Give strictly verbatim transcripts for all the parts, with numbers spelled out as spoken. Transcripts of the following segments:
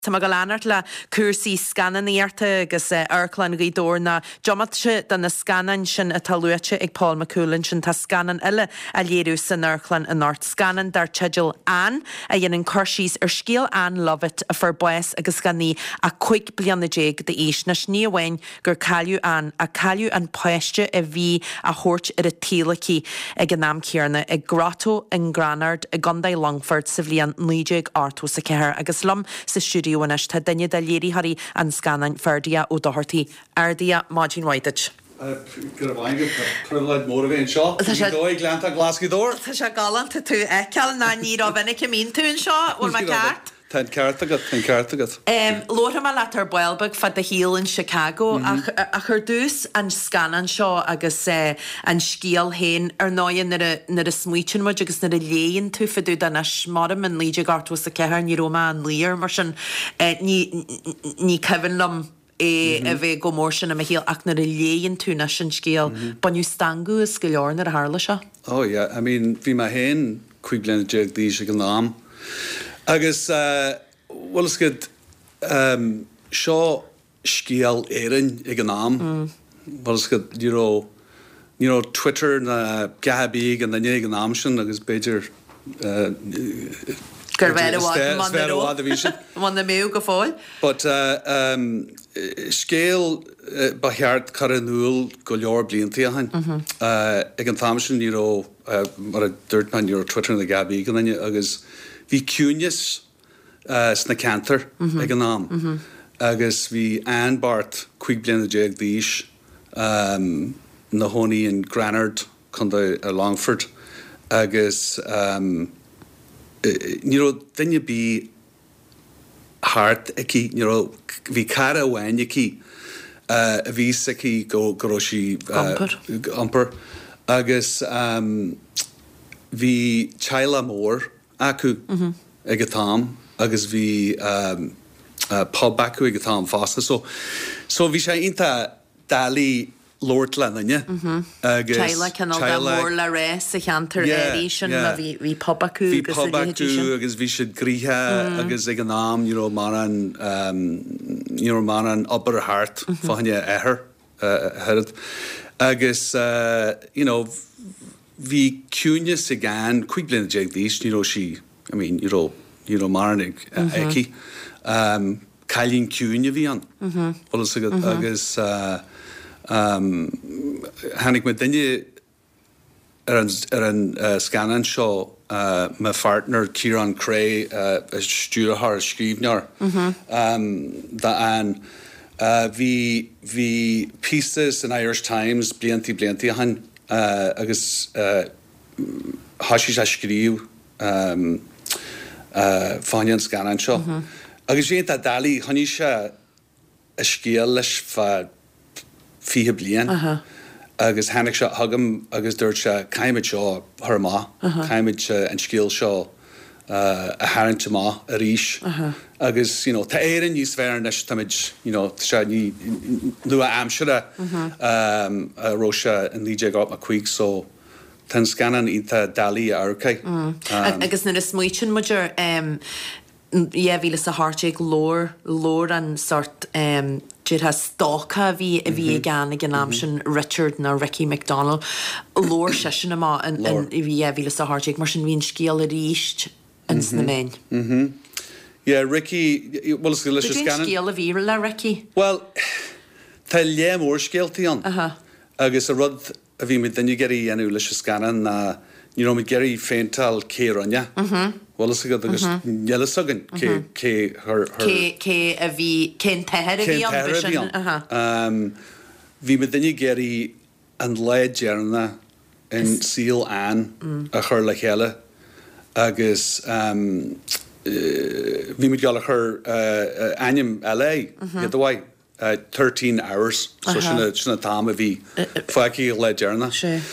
Tá go leanart le cuasaí scannaíarta agus airclan rídór na jomatse den na scanan sin a talúte ag Paul McCoolan sin tá scanan eile a léirú san airclan an ort scanan dar teidir an a dhéanaan corsís ar scéal an Lovett a for bues agus ganní a chuig blianna déag de éis na sní bhain gur caiú an a caiú an poiste a bhí a thuirt ar a tílaí ag an náam cearna ag Grotto in Granard a Gunday Longford sa bhliain nídeag artú sa ceair agus lom sa stúdiú Ionis tá daine de léirí harí an scanan ferdia ó dohartaí ardia Máidín Whiteage. Gur bhainge privileid mór a bhéon seo. Dóigh leanta Glasgow dór. Tá sé galanta tú eiceal na ní á bhainna cemín tún seo bhfuil me ceart. Tá ceart agad, tá ceart agad. Lóra má letar builbeg fa de híal in Chicago a chur dús an scanan seo agus an scíal héin ar náin nar a smuitin muid agus nar a léon tú fidú den a smarim an líide gartú sa ceair ní Roma an líar mar sin ní cehann lom é a bheith go mór sin a híal ach nar a léon tú na sin scéal banniu stangú a scileor nar a hála seo. Oh yeah, I mean, bhí má héin chuig bliana déag dí se go nám. Agus, well, is good, um, seo scéal éireann ag an nám. Well, is good, you know, you know, Twitter na gahabíg an na ag an nám sin, agus beidir Gur bhead a bhí man na méú go fáil. But uh, um, scéal uh, ba cheart car an núil go leor bliantaí a hain. Ag an tám sin, you know, uh, mar a dúirt man, you know, Twitter na gahabíg an na agus Bhí cúneas uh, sna cantar mm-hmm. ag an nám. Mm-hmm. Agus bhí Ann Bart chuig bliana déag díis um, na hónaí in Granard chun a Longford. Agus um, ní ro daine bí hart aici, ní ro bhí cara bhain aici uh, a bhí aici go goróisí uh, ampar. Agus um, bhí Chaila mór acu mm-hmm. ag a tám, agus bhí um, uh, pub acu ag a tám fásta. So, so bhí sé inta dalí Lord Lenine. Agus Chaila canal da mór le rés a cheantar éirí sin a bhí pub acu. Bhí pub acu agus bhí siad gríthe agus ag a nám, you know, mar an, um, you know, mar an upper heart fáinne éair herad. Agus, uh, you know, Bhí cúne sa gan chuig bliana déag díos, you know, she, I mean, you know, you know, marnig aici. Um, Cailín cúne bhí an. Bolas agad agus uh, um, hanig me daine ar an, ar an uh, scanan seo uh, my partner Kieran Cray uh, a stúrthar a scríbnear um, da an uh, bhí bhí pieces in Irish Times blianti blianti a hain Uh, agus uh, hasís a scríú um, uh, fáin scanan seo. Mm-hmm. Agus bhí a dalí choní se a scéal leis fa fihe blian. Uh-huh. Agus hanig se hagam agus dúirt se caiimiid seo thar má, uh-huh. caiimiid se an scéal seo uh, a hairinte má a ríis. Uh-huh. Agus, you know, tá éireann níos fearr leis tamid, you know, se ní nua amsere um, a róise an líide gáit ma chuig, so tan scanan ínta dalí a arcaig. Agus na smuitin muidir ie bhíle sa harteag lór lór an sort dúir ha stócha bhí a bhí gan ag an am sin Richard na Ricky McDonald lór se sin amá an bhí bhíle sa harteag mar sin bhín scéal a ríist ins na main. Mhm. Yeah, Ricky, well, it's delicious scanning. Did you scale a viral la Ricky? Well, tá le mór scéaltaí an. Uh-huh. Agus a rud a bhí mid daine geirí anú leis scanan na, you know, mid geirí féintal céran, ja? Mhm. Well, it's agad agus njela sagan cé cé her her cé a bhí cén teher a bhí an vision. Uh-huh. Um, bhí mid daine geirí an leid jearna in síl an a chur le chéile agus um Uh, we would go her uh, anim L A the way uh, thirteen hours so shouldn't shouldn't time of the fucky ledgerna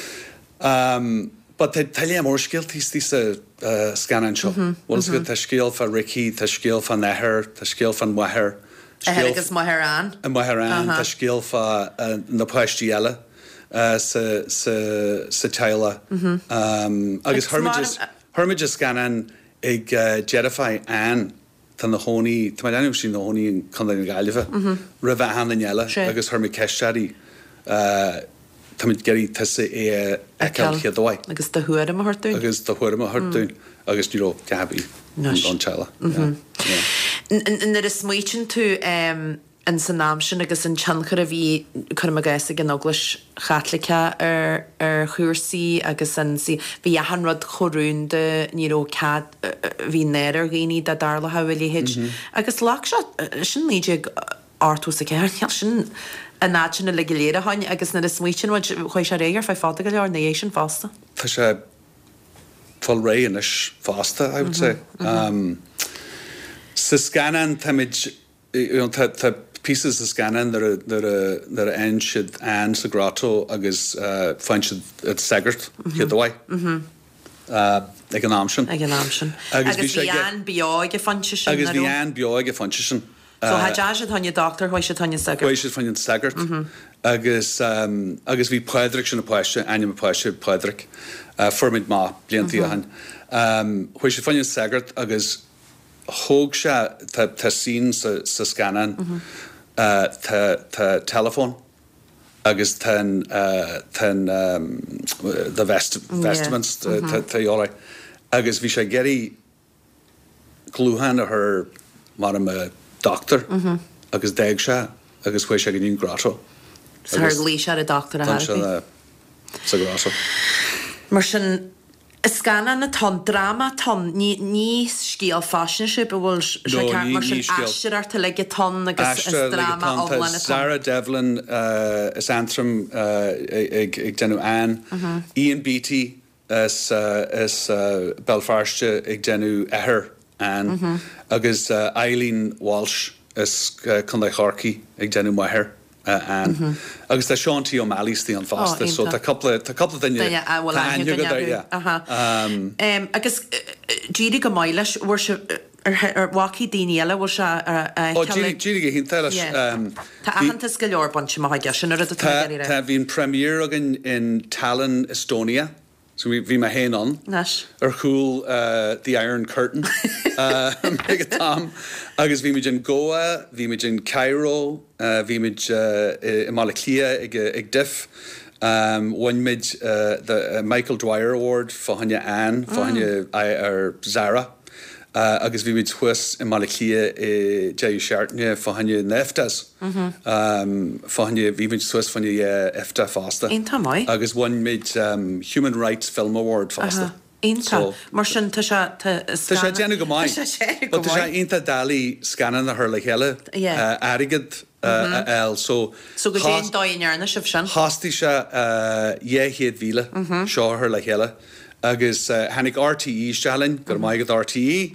um but the tell you more skill this this uh scanning show what's good the skill for Ricky the skill for Neher the skill for Maher skill Maheran and Maheran the skill for na Pashtiella uh sa sa sa Taylor um I guess Hermitage Hermitage scanning ag uh, Jedify Ann tan na honi tá anm sin na honi kan gaiileh ra bheith han eile agus thumi ceistí Tá geirí tusa é echéadhaid. Agus do thuair am hartún. Agus do thuair am hartún agus dúró cehabí an teile. Nar is smuoin tú an san náam sin agus an teanchar a bhí chum a gaiise an oglas chatlacha ar ar chuúrsaí agus an si bhí ahanrad chorún de níró cad bhí néir ar géí de darla hahfuil héid. Agus lá sin líide áú sa ceir sin a nána le léire hain agus na smuoin chuir sé réar fe fáda go lear na é sin fásta. Tá sé fáil ré inis fásta, I would say. Sa scanan táid tá pieces of scanan that are ein siad an sa grotto agus fain siad at segart hiadhaid. Ag an amsin. Ag an amsin. Agus bhí an beáig a fanse sin. Agus bhí an beáig a fanse sin. So ha já tanja doctor hoise tanja sagart. Hoise fannin sagart. Agus agus bhí pedric sin na poiste, aim poiste pedric formid má blianttí han. Hoise fannin sagart agus hóg se tá sin sa scanan tá telefón agus ten the vestments tá jóla. Agus bhí sé geirí glúhan a her mar a doctor agus déag se agus chuéis se gníon grato. Sa lí se a doctor a sa grato. Mar sin is scanna na ton drama ton ní scíal fashion-ship a bhfuil se mar sin eistir ar til leige ton agus drama óhlan. Sarah Devlin is antrim ag denú an. Ian Beattie is Belfast ag denú ehir an agus Eileen Walsh is chun Harkey ag denú maithir an agus tá Seantí O'Malley's tí an fásta so tá couple tá couple daine agus díri go maiile bhfuair se ar wací daine eile bhfuair se díri go hinnta Tá ahananta go leor bonse mai sin ar a Tá bhín premier agin in Tallinn, Estonia. So we we my hen on. Nash. Or cool uh the Iron Curtain. uh mega Tom. Agus vi in Goa, vi in Cairo, uh vi mid uh Malaklia ig ig diff. Um one mid uh the uh, Michael Dwyer Award for Hanya Ann, for Hanya I or Zara. Uh, agus bhí mid twist in Malaklia i Jay Shartne for Hanya Neftas. Um for Hanya bhí mid twist for Hanya Efta Fasta. Einta mai. Agus one mid um, Human Rights Film Award Fasta. Einta. Mar sin tá se tá sé déanú go mai. Tá sé einta dalí scanan na her le heile aigid el so so go dé dainarna sib sin. Hastí se dhéhéad víle seo her le heile. Agus uh, hannig R T E stalin, gur maigad R T E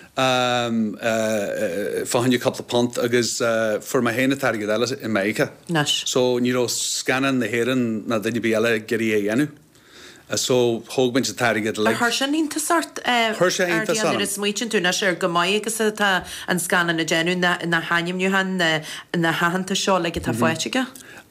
um, uh, fahan you couple of pont agus uh, for my héna targad eile in America. Nash. So níró scanan na héan na daine bí eile gerí é dhéanú. Uh, so hógban se targad le. Thir sin ínta sort Thir sé ínta sort. Ar is muoin tú na sé go mai agus tá an scanan na déanú na na haimniú han na na hahananta seo le tá foiitiige.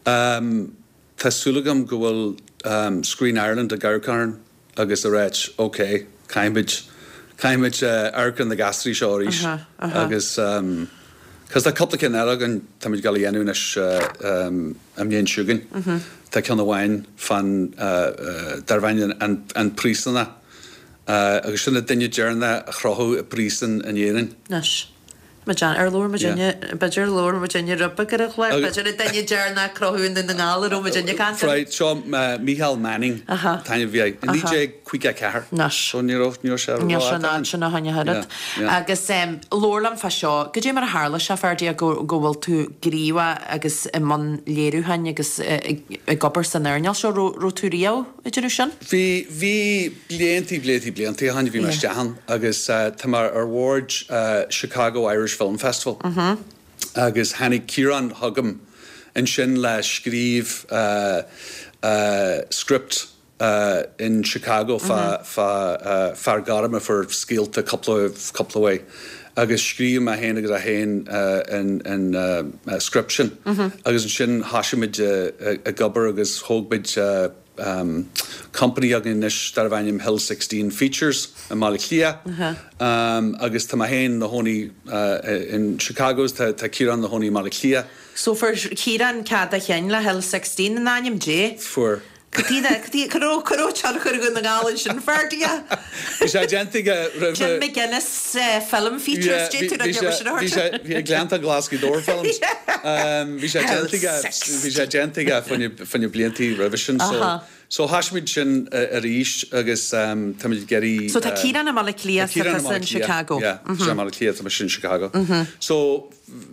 Um Tá súlagam go bhfuil um, Screen Ireland a Gaircarn agus a réit, okay, Cambridge, Cambridge uh, Arcan the Gastry Shoreish, uh-huh, uh-huh. agus um, cos the couple can eragan tamid gal yenu nish um am yen shugan, ta can the wine fan uh, uh, darvanyan and and priestana, uh, agus shunna dinja jerna chrohu a priesten and yerin. Nash. Majan ar lór Virginia, Badger lór Virginia rubba go a chláir, Badger a daine dearna crothún in na ngála ó Virginia can. Right, so uh, Michael Manning, Tanya V. And D J Quica Cahar. Nash. So near off near Shell. Near Shana Shana Hanya Hadat. Agus um Lorlam fa seo, go dé mar Harla se ferdi go go bhfuil tú gríwa agus i man léirú hain agus i gobar san airneal seo ro túrío i dú sin? Bhí bhí bliantí bliantí bliantí hain bhí mar stehan agus tamar award Chicago Irish Film Festival. Mm-hmm. Agus Hannig Kieran Hugum in sin le scríb uh, uh, script uh, in Chicago fa mm-hmm. fa uh, far garma for skill a couple of couple of way. Agus scríb a hen agus a hen uh, in in uh, uh, scription. Mm-hmm. Agus in sin hasimid uh, a gubber agus hogbid uh, um, company agin inis dar bhainnim Hill sixteen Features in Malaclia. Uh-huh. Um, agus tá hain na honi uh, in Chicago's tá tá Kieran na honi Malaclia. So for Kieran cada chein le Hill sixteen in anim J. For Catína, catí, caró, caró, char chur gon na gálan sin ferdia. Vi sé gentige Jim McGinnis uh, film features J to the Vi sé vi glanta Glasgow Door films. Um vi sé gentige vi sé gentige fan je fan je blianti revision so so hashmid sin a ríist agus um tamil geri So tá Kieran am Malaclia in Chicago. Yeah, Sam Malaclia tam in Chicago. So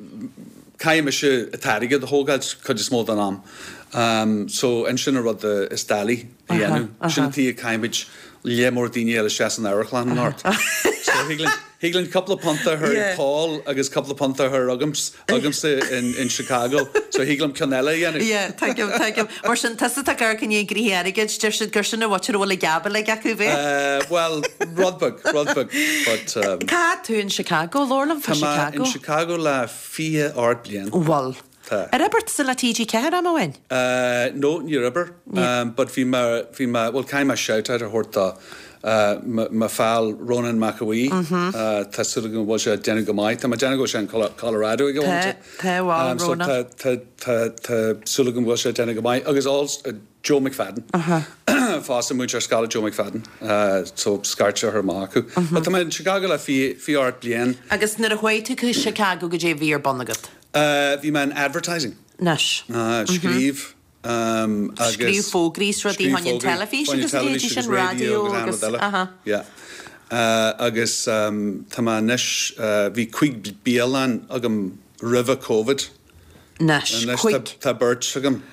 Kaim is a tarige the whole guys could just more than am. Um, so en sin rud the Istali yenu sin tí Cambridge le mordini el chas an Ireland North. So Higland Higland couple of panther her yeah. Paul agus couple of panther her ugums ugums in in Chicago. So Higland Canella yenu. Yeah, thank you, thank you. Or sin tasta ta gar can you agree here again just gersin what you will gabble like akuve. Uh well Rodbug Rodbug but um Cat in Chicago Lorland for Chicago. In Chicago la fia art blian. Well A Robert still a T G K am I win? Uh no, ni rubber. Yeah. Um but fi ma fi ma well kind of shout out or horta uh ma fal Ronan McAwee mm-hmm. uh ta sugan was a Jenigo Mai ta ma Jenigo shan Colorado go on. Ta wa Ronan. So ta ta ta sugan was a Jenigo Mai agus also uh, Joe McFadden. Uh-huh. Fast much scholar Joe McFadden. Uh so Scarcha her Marku. Uh-huh. But in Chicago la fi fi art blien. Agus na way to Chicago go J V or Bonnagat. Uh, vi man advertising. Nash. Uh, skrif. Um, skrif fógrís rodi hanyin television, television, radio, agus. Aha. Yeah. Uh, agus um, tama nish uh, vi quig bielan agam river COVID. Nash. Quig. Ta birch agam.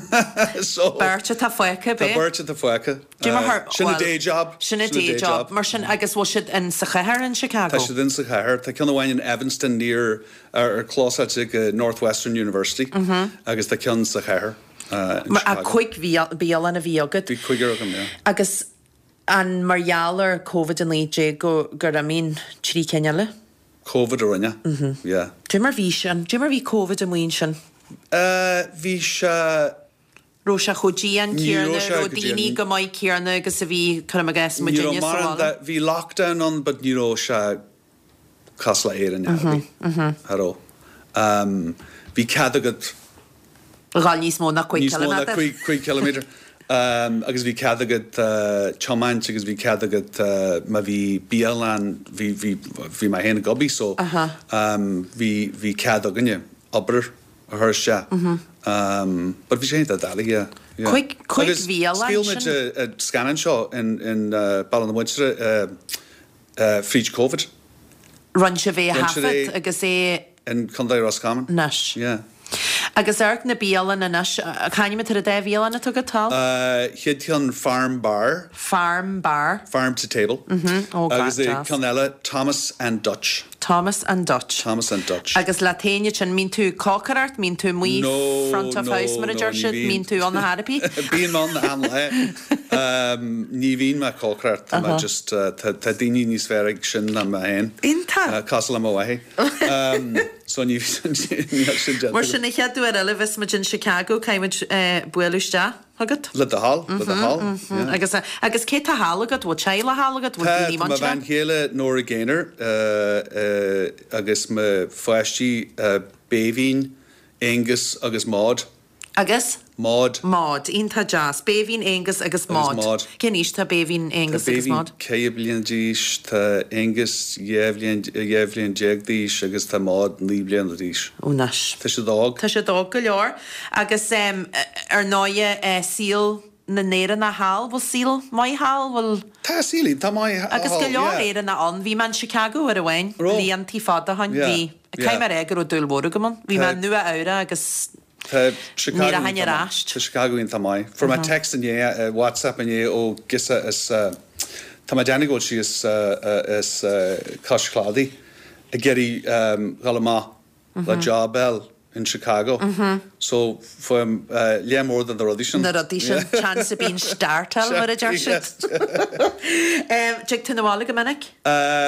So Berta ta foica be. Ta Berta ta foica. Sin a day job. Sin a day job. Mar sin agus was it in Sachair in Chicago. Ta sin in Sachair. Ta can in Evanston near or close at uh, Northwestern University. Mm-hmm. Agus ta can Sachair. Uh, a quick bial and a viogad. Be quicker agam, yeah. Agus an marialer COVID in Lee go gur I mean tri Kenyale. COVID or yeah. Mm-hmm. Yeah. Jimmer Vishan. Jimmer vi COVID in Winshan. Uh Visha Rosha Hojian Kierna Rodini go mai Kierna agus a vi kind of guess Virginia so that vi lockdown on but ni Rosha Castle Air na vi haro um vi cadagat Galnis mo na quick kilometer quick quick kilometer um agus vi cadagat uh chaman agus vi cadagat ma vi bialan vi vi vi ma hen gobi so um vi vi cadaganya aber her sha um but vi ain't that dali yeah, yeah. quick quick via lunch a, a scanning show in in uh Ballinamwinster uh uh Freach COVID run chave hafet agus e in Conday Roscommon nash yeah agus arc na bialan a nash can you to the bialan a tug tal uh hidhion farm bar farm bar farm to table mhm oh agus e Canella Thomas and Dutch Thomas and Dutch. Thomas and Dutch. Agus Latania chan mean to cockart, mean to me no, front of no, house manager should no, mean to on the harapy. Being on the handle. Um Niveen ma cockart ma just tadini ni sferig shin na ma hen. Inta. Castle am away. Um so ni Mar sin ich had do Elvis ma in Chicago came with buelusta. Hagat. Let the hall, let the hall. Agus agus Kate Hallagat what Chila Hallagat would be much. Ma van hele Nora Gainer uh uh agus ma fashti uh Bavin Angus agus Maud. Agus Maud. Maud inta jazz Bavin Angus agus Maud. Kenish ta Bavin Angus agus Maud. Kablian Dish ta Angus Yevlian Yevlian Jagdish agus ta Maud Liblian Dish. Unash. Tasha dog. Tasha dog galore. Agus um er noye uh, seal na nera na hal was seal my hal will ta seal ta my hal. Agus galore era na on vi man Chicago ar awain. Vi antifada han vi. Kaimer eger o dulborgamon. Vi man nua aura agus Ta Chicago Ta Chicago in Tamai. For my text and yeah, WhatsApp and yeah, oh gissa is Tamadanigo she is is Kosh Clady. A Getty um Galama La Jabel in Chicago. So for uh yeah more than the audition. The audition chance of being startel what a jarshit. Um check to the wall again.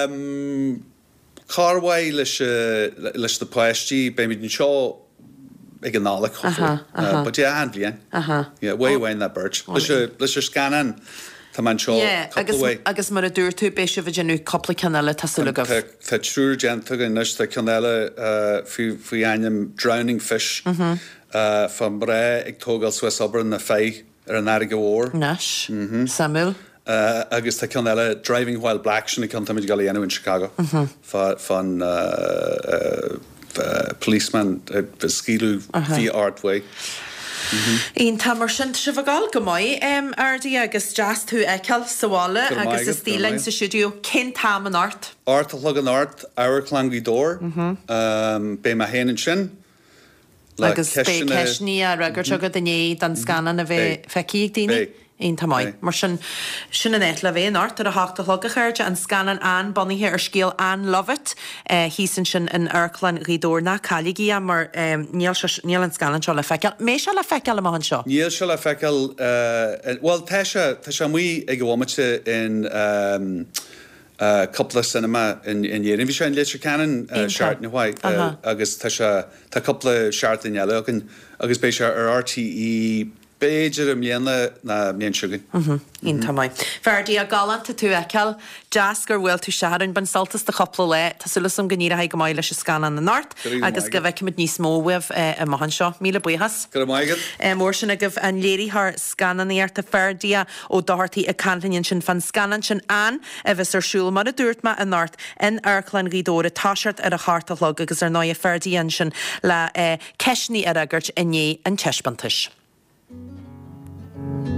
Um Carway lish lish the Pashti baby in show ag an nála chu. But yeah, an bblion. Yeah, way way in that birch. Leis leis scanan tá man seo couple agus mar a dúir tú béisio bh genú coppla canile tasúlagah. Tá trúr genta gan nus tá canile faoi aim drowning fish fan bre ag tógal Swiss obair na fé ar an airige óir. Nas, Samuel. Uh, agus tá canile driving while black sinna cantamid galíanú in Chicago fan uh, uh, uh, policeman uh, skíú hí Artway. Ín tamar sin se bhagáil go maiid um, ardí agus jazz tú eiceil sahála agus is tílein sa siúdiú cin tam an art. Art a lug an art, our clangaí dór, bé ma héanaan sin. Agus bé ceisní a rugur tugad a né dan scanan a bheith feicí daoine. Ein tamáid. Mar sin sin an éit le bhéon art ar a háachta thugad chuirte an scanan an boníthe ar scéal an Lovett hísan sin in Airclan rídóna caligí a mar níl an scanan seo le feiceal. Mé se le feiceal am an seo? Níl se le feiceal, well, tá se mui ag bhhaimite in um, uh, couple cinema in in dhéanamh. Bhí sé an léite canan seart na bhaid agus tá se tá couple seart in eile agus bé se ar R T E Béidir am léana na mion siúgan. Ín tamáid. Ferdí a galanta tú eiceil, jazz gur bhfuil tú searann ban saltas de chopla le, Tásúlas an gníra haig go maiid leis scanan na nart, agus go bheicimid níos mómh a mahan seo, míle buchas. Go maigad. Mór sin a goh an léirí th scanan íarta Ferdí ó dáirtaí a cantaíonn sin fan scanan sin an a bheits ar siúil mar a dúirtma a nart in Airclan rídóra táseart ar a chartalog agus ar náid Ferdíon sin le ceisní ar agurt inné an teispantais.